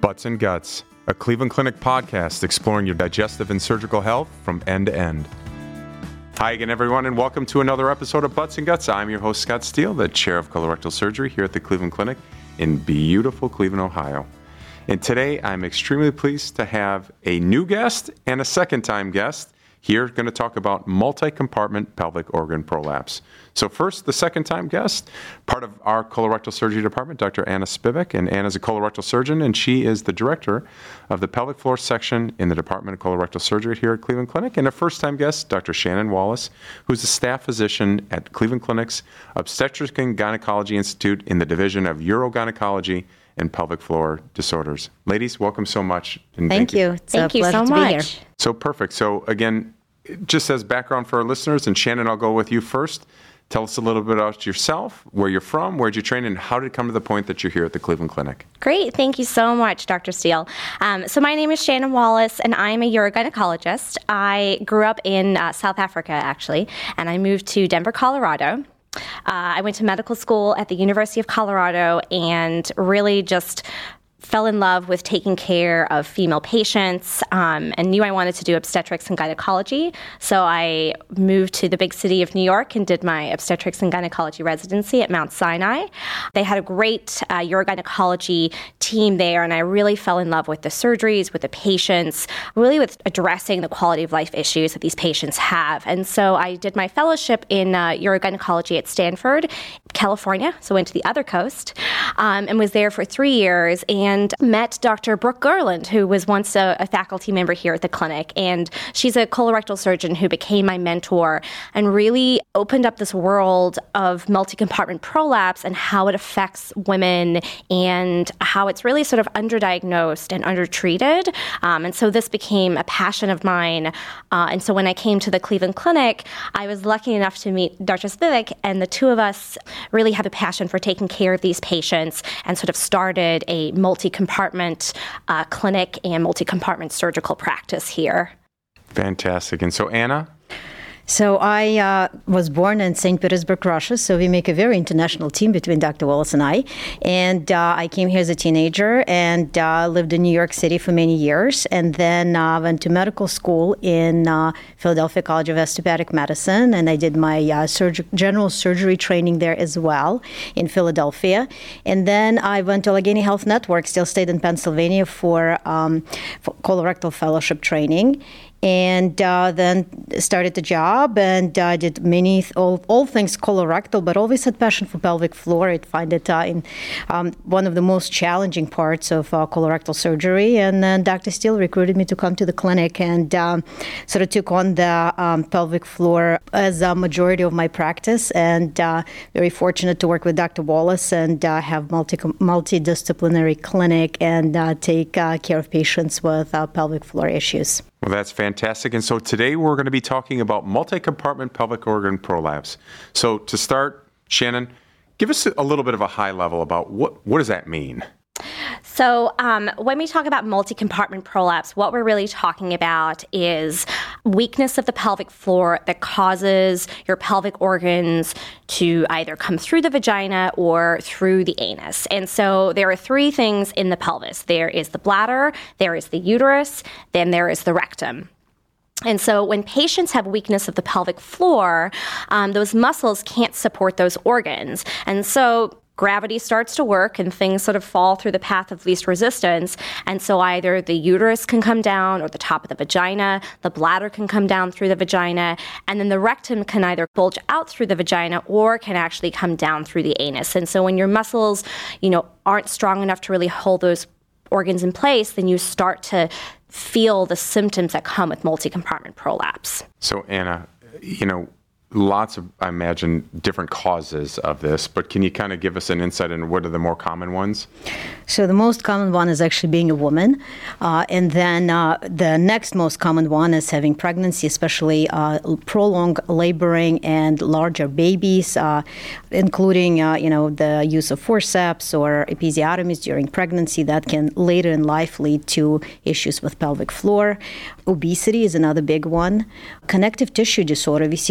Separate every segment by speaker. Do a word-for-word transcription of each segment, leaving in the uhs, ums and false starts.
Speaker 1: Butts and Guts, a Cleveland Clinic podcast exploring your digestive and surgical health from end to end. Hi again, everyone, and welcome to another episode of Butts and Guts. I'm your host, Scott Steele, the chair of colorectal surgery here at the Cleveland Clinic in beautiful Cleveland, Ohio. And today, I'm extremely pleased to have a new guest and a second-time guest here going to talk about multi-compartment pelvic organ prolapse. So first, the second-time guest, part of our colorectal surgery department, Doctor Anna Spivak, and Anna's a colorectal surgeon, and she is the director of the pelvic floor section in the Department of Colorectal Surgery here at Cleveland Clinic. And a first-time guest, Doctor Shannon Wallace, who's a staff physician at Cleveland Clinic's Obstetrics and Gynecology Institute in the Division of Urogynecology and Pelvic Floor Disorders. Ladies, welcome so much.
Speaker 2: And thank, thank you. you. It's
Speaker 3: thank
Speaker 2: a
Speaker 3: you
Speaker 2: pleasure
Speaker 3: so
Speaker 2: to
Speaker 3: much.
Speaker 2: Be here.
Speaker 1: So perfect. So again, just as background for our listeners, and Shannon, I'll go with you first. Tell us a little bit about yourself, where you're from, where did you train, and how did it come to the point that you're here at the Cleveland Clinic?
Speaker 3: Great. Thank you so much, Doctor Steele. Um, so my name is Shannon Wallace, and I'm a urogynecologist. I grew up in uh, South Africa, actually, and I moved to Denver, Colorado. Uh, I went to medical school at the University of Colorado and really just fell in love with taking care of female patients um, and knew I wanted to do obstetrics and gynecology. So I moved to the big city of New York and did my obstetrics and gynecology residency at Mount Sinai. They had a great uh, urogynecology team there, and I really fell in love with the surgeries, with the patients, really with addressing the quality of life issues that these patients have. And so I did my fellowship in uh, urogynecology at Stanford, California, so went to the other coast, um, and was there for three years. And And met Doctor Brooke Garland, who was once a, a faculty member here at the clinic. And she's a colorectal surgeon who became my mentor and really opened up this world of multi-compartment prolapse and how it affects women and how it's really sort of underdiagnosed and undertreated. Um, and so this became a passion of mine. Uh, and so when I came to the Cleveland Clinic, I was lucky enough to meet Doctor Spivak, and the two of us really have a passion for taking care of these patients and sort of started a multi multi-compartment uh, clinic and multi-compartment surgical practice here.
Speaker 1: Fantastic. And so, Anna?
Speaker 2: So I uh, was born in Saint Petersburg, Russia, so we make a very international team between Doctor Wallace and I. And uh, I came here as a teenager and uh, lived in New York City for many years, and then uh, went to medical school in uh, Philadelphia College of Osteopathic Medicine, and I did my uh, surg- general surgery training there as well in Philadelphia. And then I went to Allegheny Health Network, still stayed in Pennsylvania for, um, for colorectal fellowship training. And uh, then started the job and uh, did many, th- all, all things colorectal, but always had passion for pelvic floor. I find it uh, in um, one of the most challenging parts of uh, colorectal surgery. And then Doctor Steele recruited me to come to the clinic and um, sort of took on the um, pelvic floor as a majority of my practice. And uh, very fortunate to work with Doctor Wallace and uh, have multi multidisciplinary clinic and uh, take uh, care of patients with uh, pelvic floor issues.
Speaker 1: Well, that's fantastic. And so today we're going to be talking about multi-compartment pelvic organ prolapse. So to start, Shannon, give us a little bit of a high level about what, what does that mean?
Speaker 3: So um, when we talk about multi-compartment prolapse, what we're really talking about is weakness of the pelvic floor that causes your pelvic organs to either come through the vagina or through the anus. And so there are three things in the pelvis. There is the bladder, there is the uterus, then there is the rectum. And so when patients have weakness of the pelvic floor, um, those muscles can't support those organs. And so gravity starts to work and things sort of fall through the path of least resistance. And so either the uterus can come down or the top of the vagina, the bladder can come down through the vagina, and then the rectum can either bulge out through the vagina or can actually come down through the anus. And so when your muscles, you know, aren't strong enough to really hold those organs in place, then you start to feel the symptoms that come with multi-compartment prolapse.
Speaker 1: So Anna, you know, lots of, I imagine, different causes of this, but can you kind of give us an insight into what are the more common ones?
Speaker 2: So the most common one is actually being a woman. Uh, and then uh, the next most common one is having pregnancy, especially uh, prolonged laboring and larger babies, uh, including, uh, you know, the use of forceps or episiotomies during pregnancy that can later in life lead to issues with pelvic floor. Obesity is another big one. Connective tissue disorder, we see it uh,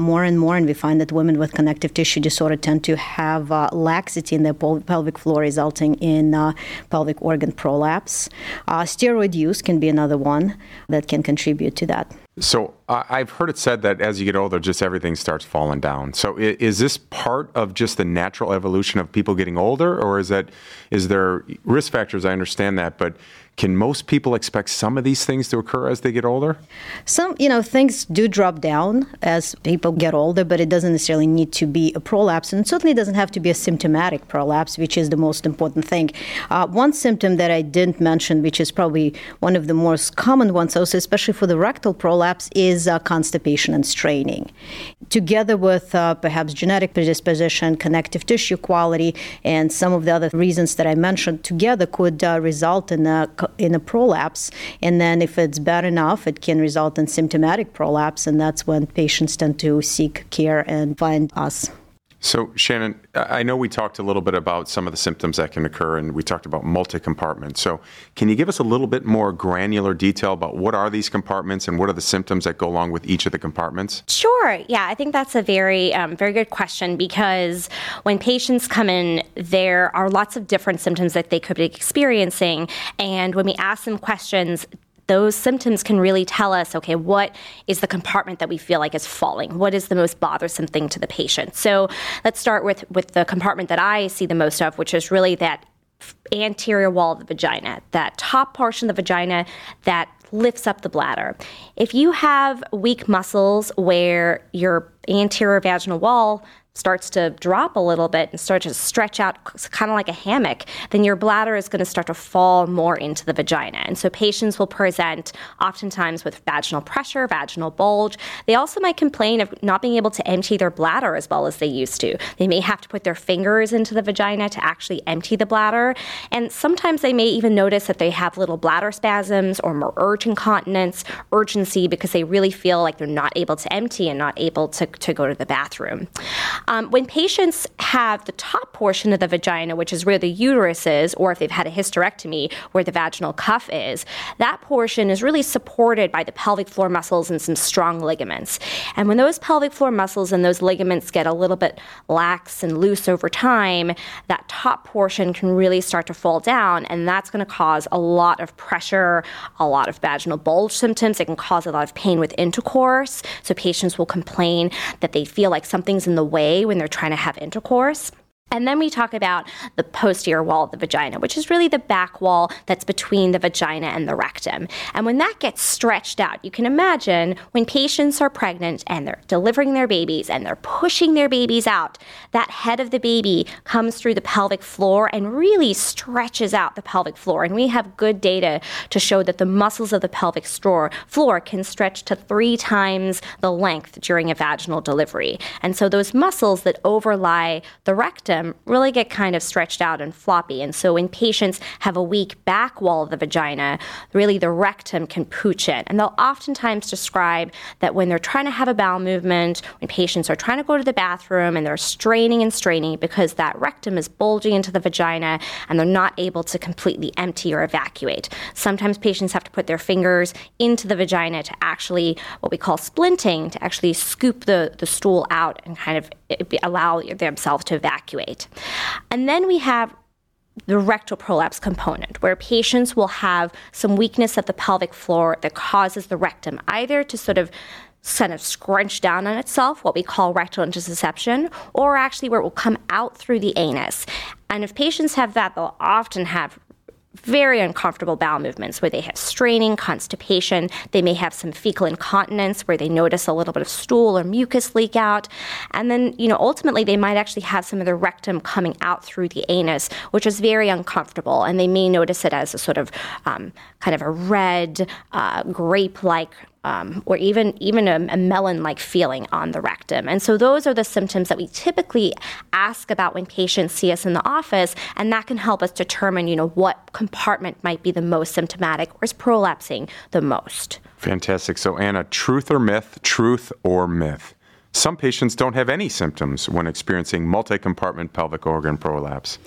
Speaker 2: more and more, and we find that women with connective tissue disorder tend to have uh, laxity in their pel- pelvic floor, resulting in uh, pelvic organ prolapse. Uh, steroid use can be another one that can contribute to that.
Speaker 1: So uh, I've heard it said that as you get older, just everything starts falling down. So is, is this part of just the natural evolution of people getting older, or is that is there risk factors? I understand that, but can most people expect some of these things to occur as they get older?
Speaker 2: Some, you know, things do drop down as people get older, but it doesn't necessarily need to be a prolapse, and it certainly doesn't have to be a symptomatic prolapse, which is the most important thing. Uh, one symptom that I didn't mention, which is probably one of the most common ones, also especially for the rectal prolapse, is uh, constipation and straining. Together with uh, perhaps genetic predisposition, connective tissue quality, and some of the other reasons that I mentioned together could uh, result in a in a prolapse. And then if it's bad enough, it can result in symptomatic prolapse, and that's when patients tend to seek care and find us.
Speaker 1: So, Shannon, I know we talked a little bit about some of the symptoms that can occur, and we talked about multi-compartment. So can you give us a little bit more granular detail about what are these compartments and what are the symptoms that go along with each of the compartments?
Speaker 3: Sure. Yeah, I think that's a very, um, very good question, because when patients come in, there are lots of different symptoms that they could be experiencing. And when we ask them questions, those symptoms can really tell us, okay, what is the compartment that we feel like is falling? What is the most bothersome thing to the patient? So let's start with, with the compartment that I see the most of, which is really that anterior wall of the vagina, that top portion of the vagina that lifts up the bladder. If you have weak muscles where your anterior vaginal wall starts to drop a little bit and start to stretch out kind of like a hammock, then your bladder is going to start to fall more into the vagina. And so patients will present oftentimes with vaginal pressure, vaginal bulge. They also might complain of not being able to empty their bladder as well as they used to. They may have to put their fingers into the vagina to actually empty the bladder. And sometimes they may even notice that they have little bladder spasms or more urgent incontinence, urgency, because they really feel like they're not able to empty and not able to, to go to the bathroom. Um, when patients have the top portion of the vagina, which is where the uterus is, or if they've had a hysterectomy, where the vaginal cuff is, that portion is really supported by the pelvic floor muscles and some strong ligaments. And when those pelvic floor muscles and those ligaments get a little bit lax and loose over time, that top portion can really start to fall down, and that's going to cause a lot of pressure, a lot of vaginal bulge symptoms. It can cause a lot of pain with intercourse. So patients will complain that they feel like something's in the way when they're trying to have intercourse. And then we talk about the posterior wall of the vagina, which is really the back wall that's between the vagina and the rectum. And when that gets stretched out, you can imagine when patients are pregnant and they're delivering their babies and they're pushing their babies out, that head of the baby comes through the pelvic floor and really stretches out the pelvic floor. And we have good data to show that the muscles of the pelvic floor, floor can stretch to three times the length during a vaginal delivery. And so those muscles that overlie the rectum really get kind of stretched out and floppy. And so when patients have a weak back wall of the vagina, really the rectum can pooch in. And they'll oftentimes describe that when they're trying to have a bowel movement, when patients are trying to go to the bathroom and they're straining and straining because that rectum is bulging into the vagina and they're not able to completely empty or evacuate. Sometimes patients have to put their fingers into the vagina to actually, what we call splinting, to actually scoop the, the stool out and kind of allow themselves to evacuate. And then we have the rectal prolapse component, where patients will have some weakness of the pelvic floor that causes the rectum either to sort of kind of scrunch down on itself, what we call rectal intussusception, or actually where it will come out through the anus. And if patients have that, they'll often have very uncomfortable bowel movements where they have straining, constipation. They may have some fecal incontinence where they notice a little bit of stool or mucus leak out. And then, you know, ultimately they might actually have some of the rectum coming out through the anus, which is very uncomfortable. And they may notice it as a sort of um, kind of a red, uh, grape-like Um, or even even a, a melon-like feeling on the rectum. And so those are the symptoms that we typically ask about when patients see us in the office, and that can help us determine, you know, what compartment might be the most symptomatic or is prolapsing the most.
Speaker 1: Fantastic. So, Anna, truth or myth, truth or myth? Some patients don't have any symptoms when experiencing multi-compartment pelvic organ prolapse.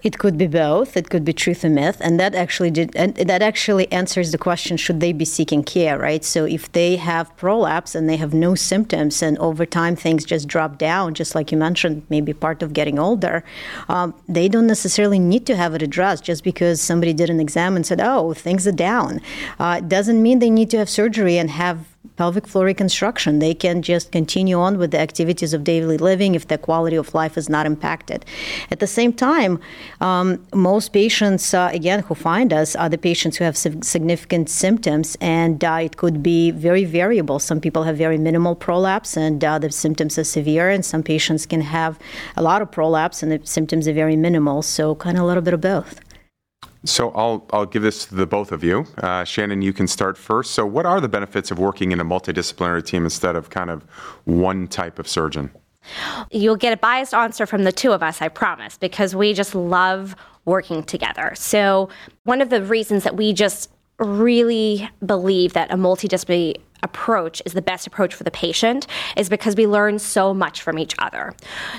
Speaker 2: It could be both. It could be truth or myth, and that actually did. And that actually answers the question: should they be seeking care? Right. So if they have prolapse and they have no symptoms, and over time things just drop down, just like you mentioned, maybe part of getting older, um, they don't necessarily need to have it addressed just because somebody did an exam and said, "Oh, things are down." Uh, it doesn't mean they need to have surgery and have pelvic floor reconstruction. They can just continue on with the activities of daily living if their quality of life is not impacted. At the same time, um, most patients, uh, again, who find us are the patients who have significant symptoms, and uh, it could be very variable. Some people have very minimal prolapse, and uh, the symptoms are severe, and some patients can have a lot of prolapse, and the symptoms are very minimal. So kind of a little bit of both.
Speaker 1: So I'll I'll give this to the both of you. Uh, Shannon, you can start first. So what are the benefits of working in a multidisciplinary team instead of kind of one type of surgeon?
Speaker 3: You'll get a biased answer from the two of us, I promise, because we just love working together. So one of the reasons that we just really believe that a multidisciplinary approach is the best approach for the patient is because we learn so much from each other.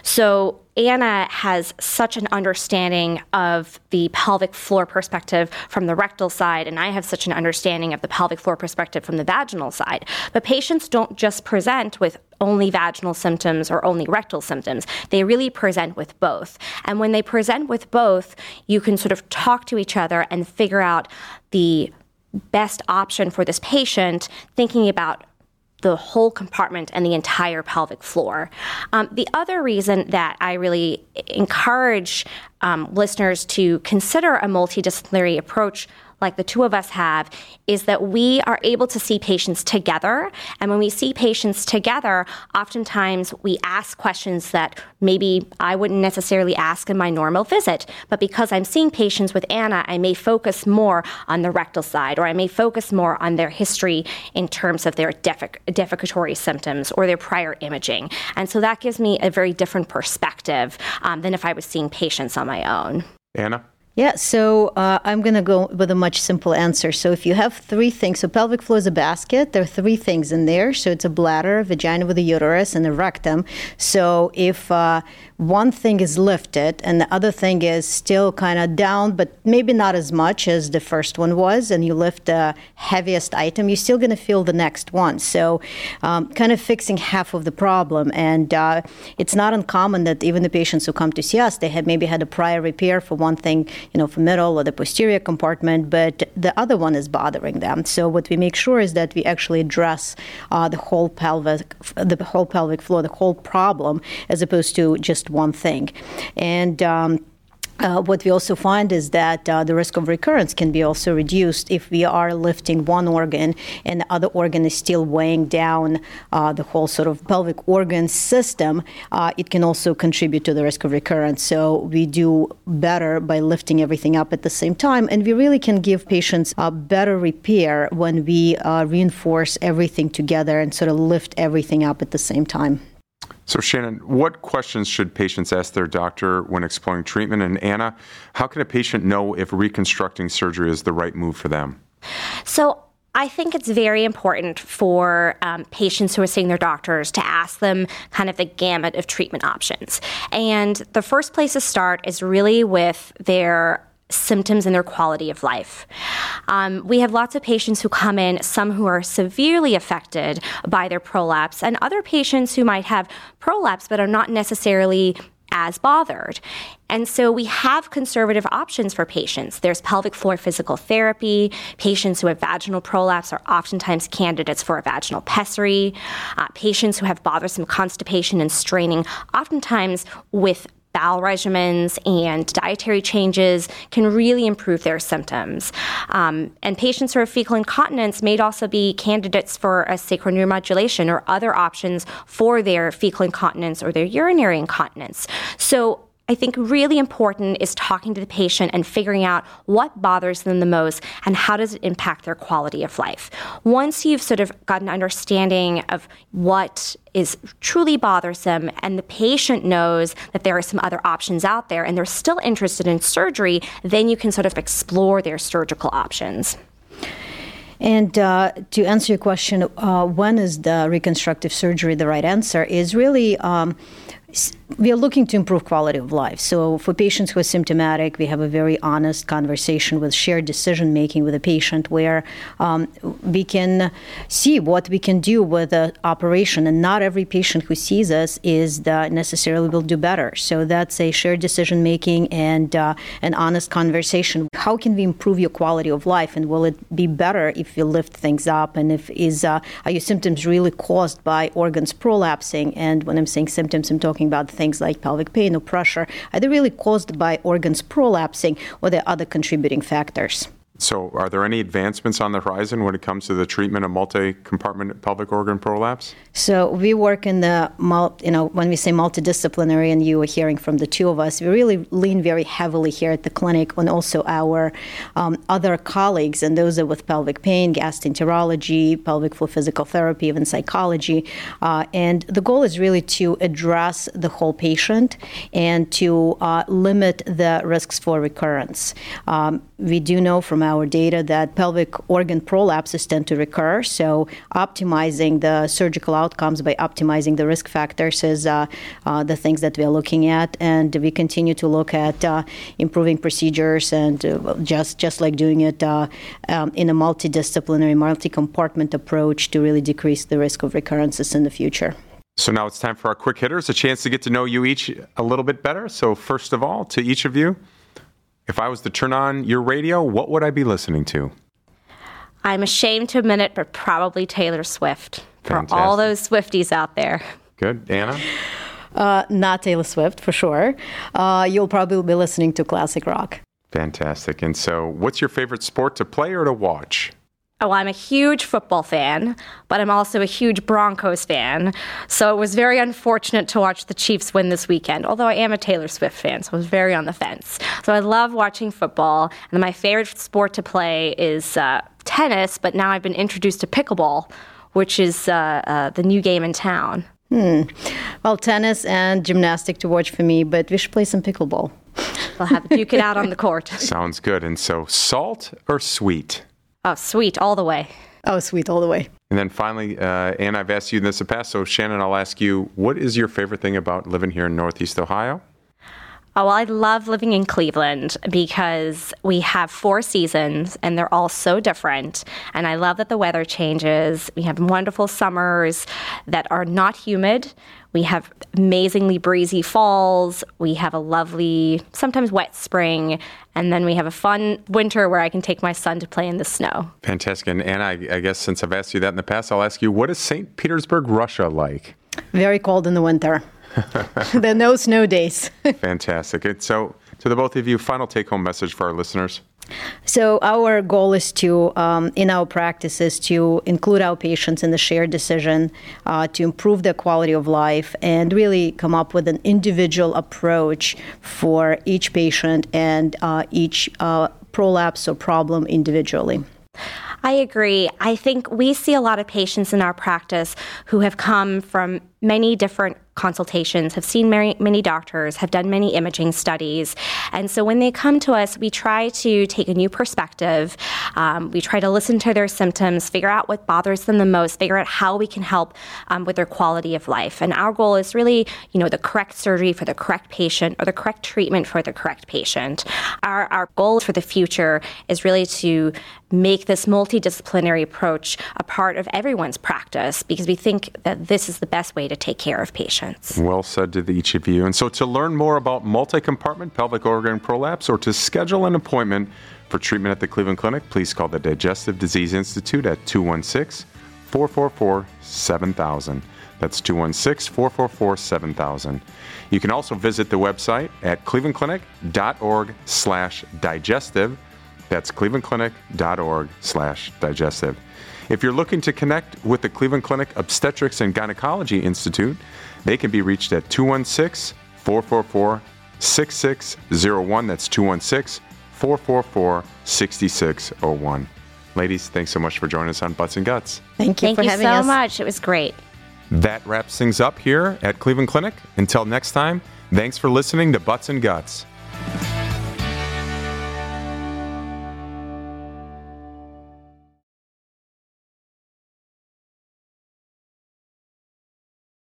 Speaker 3: So Anna has such an understanding of the pelvic floor perspective from the rectal side, and I have such an understanding of the pelvic floor perspective from the vaginal side. But patients don't just present with only vaginal symptoms or only rectal symptoms. They really present with both. And when they present with both, you can sort of talk to each other and figure out the best option for this patient, thinking about the whole compartment and the entire pelvic floor. Um, the other reason that I really encourage um, listeners to consider a multidisciplinary approach like the two of us have, is that we are able to see patients together. And when we see patients together, oftentimes we ask questions that maybe I wouldn't necessarily ask in my normal visit. But because I'm seeing patients with Anna, I may focus more on the rectal side, or I may focus more on their history in terms of their defec- defecatory symptoms or their prior imaging. And so that gives me a very different perspective um, than if I was seeing patients on my own.
Speaker 1: Anna?
Speaker 2: Yeah, so uh, I'm going to go with a much simple answer. So if you have three things, so pelvic floor is a basket. There are three things in there. So it's a bladder, vagina with a uterus, and a rectum. So if uh, one thing is lifted and the other thing is still kind of down, but maybe not as much as the first one was, and you lift the heaviest item, you're still going to feel the next one. So um, kind of fixing half of the problem. And uh, it's not uncommon that even the patients who come to see us, they had maybe had a prior repair for one thing, you know, for middle or the posterior compartment, but the other one is bothering them. So what we make sure is that we actually address uh, the whole pelvic, the whole pelvic floor, the whole problem, as opposed to just one thing. And um, Uh, what we also find is that uh, the risk of recurrence can be also reduced if we are lifting one organ and the other organ is still weighing down uh, the whole sort of pelvic organ system. Uh, it can also contribute to the risk of recurrence. So we do better by lifting everything up at the same time, and we really can give patients a better repair when we uh, reinforce everything together and sort of lift everything up at the same time.
Speaker 1: So Shannon, what questions should patients ask their doctor when exploring treatment? And Anna, how can a patient know if reconstructing surgery is the right move for them?
Speaker 3: So I think it's very important for um, patients who are seeing their doctors to ask them kind of the gamut of treatment options. And the first place to start is really with their symptoms and their quality of life. Um, we have lots of patients who come in, some who are severely affected by their prolapse, and other patients who might have prolapse but are not necessarily as bothered. And so we have conservative options for patients. There's pelvic floor physical therapy. Patients who have vaginal prolapse are oftentimes candidates for a vaginal pessary. Uh, patients who have bothersome constipation and straining, oftentimes with bowel regimens and dietary changes, can really improve their symptoms. Um, and patients who have fecal incontinence may also be candidates for a sacral neuromodulation or other options for their fecal incontinence or their urinary incontinence. So I think really important is talking to the patient and figuring out what bothers them the most and how does it impact their quality of life. Once you've sort of got an understanding of what is truly bothersome and the patient knows that there are some other options out there and they're still interested in surgery, then you can sort of explore their surgical options.
Speaker 2: And uh, to answer your question, uh, when is the reconstructive surgery the right answer, is really um, we are looking to improve quality of life. So for patients who are symptomatic, we have a very honest conversation with shared decision-making with the patient where um, we can see what we can do with the operation. And not every patient who sees us is the, necessarily will do better. So that's a shared decision-making and uh, an honest conversation. How can we improve your quality of life? And will it be better if you lift things up? And if is uh, are your symptoms really caused by organs prolapsing? And when I'm saying symptoms, I'm talking about things like pelvic pain or pressure. Are they really caused by organs prolapsing, or are there other contributing factors?
Speaker 1: So are there any advancements on the horizon when it comes to the treatment of multi-compartment pelvic organ prolapse?
Speaker 2: So we work in the, you know, when we say multidisciplinary, and you are hearing from the two of us, we really lean very heavily here at the clinic on also our um, other colleagues, and those are with pelvic pain, gastroenterology, pelvic floor physical therapy, even psychology. Uh, and the goal is really to address the whole patient and to uh, limit the risks for recurrence. Um, we do know from our data that pelvic organ prolapses tend to recur, so optimizing the surgical outcomes by optimizing the risk factors is uh, uh, the things that we are looking at, and we continue to look at uh, improving procedures and uh, just just like doing it uh, um, in a multidisciplinary, multi-compartment approach to really decrease the risk of recurrences in the future.
Speaker 1: So now it's time for our quick hitters, a chance to get to know you each a little bit better. So first of all, to each of you, if I was to turn on your radio, what would I be listening to?
Speaker 3: I'm ashamed to admit it, but probably Taylor Swift.
Speaker 1: Fantastic.
Speaker 3: For all those Swifties out there.
Speaker 1: Good. Anna?
Speaker 2: Uh, not Taylor Swift, for sure. Uh, you'll probably be listening to classic rock.
Speaker 1: Fantastic. And so what's your favorite sport to play or to watch?
Speaker 3: Oh, I'm a huge football fan, but I'm also a huge Broncos fan. So it was very unfortunate to watch the Chiefs win this weekend, although I am a Taylor Swift fan, so I was very on the fence. So I love watching football, and my favorite sport to play is uh, tennis, but now I've been introduced to pickleball, which is uh, uh, the new game in town.
Speaker 2: Hmm. Well, tennis and gymnastic to watch for me, but we should play some pickleball.
Speaker 3: We'll have to duke it out on the court.
Speaker 1: Sounds good. And so salt or sweet?
Speaker 3: Oh, sweet, all the way.
Speaker 2: Oh, sweet, all the way.
Speaker 1: And then finally, uh, Anne, I've asked you this in the past, so Shannon, I'll ask you, what is your favorite thing about living here in Northeast Ohio?
Speaker 3: Oh, well, I love living in Cleveland because we have four seasons and they're all so different. And I love that the weather changes. We have wonderful summers that are not humid. We have amazingly breezy falls. We have a lovely, sometimes wet spring. And then we have a fun winter where I can take my son to play in the snow.
Speaker 1: Fantastic. And Anna, I, I guess since I've asked you that in the past, I'll ask you, what is Saint Petersburg, Russia like?
Speaker 2: Very cold in the winter. There are no snow days.
Speaker 1: Fantastic. And so, to the both of you, final take-home message for our listeners.
Speaker 2: So our goal is to, um, in our practices, to include our patients in the shared decision, uh, to improve their quality of life, and really come up with an individual approach for each patient and uh, each uh, prolapse or problem individually.
Speaker 3: I agree. I think we see a lot of patients in our practice who have come from many different consultations, have seen many, many doctors, have done many imaging studies. And so when they come to us, we try to take a new perspective. Um, we try to listen to their symptoms, figure out what bothers them the most, figure out how we can help um, with their quality of life. And our goal is really, you know, the correct surgery for the correct patient or the correct treatment for the correct patient. Our, our goal for the future is really to make this multidisciplinary approach a part of everyone's practice because we think that this is the best way to take care of patients.
Speaker 1: Well said to the, each of you. And so to learn more about multi-compartment pelvic organ prolapse or to schedule an appointment for treatment at the Cleveland Clinic, please call the Digestive Disease Institute at two one six, four four four, seven thousand. That's two one six, four four four, seven thousand. You can also visit the website at clevelandclinic.org slash digestive. That's clevelandclinic.org slash digestive. If you're looking to connect with the Cleveland Clinic Obstetrics and Gynecology Institute, they can be reached at two one six, four four four, six six zero one. That's two one six, four four four, six six zero one. Ladies, thanks so much for joining us on Butts and Guts.
Speaker 2: Thank you
Speaker 3: Thank
Speaker 2: for
Speaker 3: you
Speaker 2: having
Speaker 3: so
Speaker 2: us.
Speaker 3: much. It was great.
Speaker 1: That wraps things up here at Cleveland Clinic. Until next time, thanks for listening to Butts and Guts.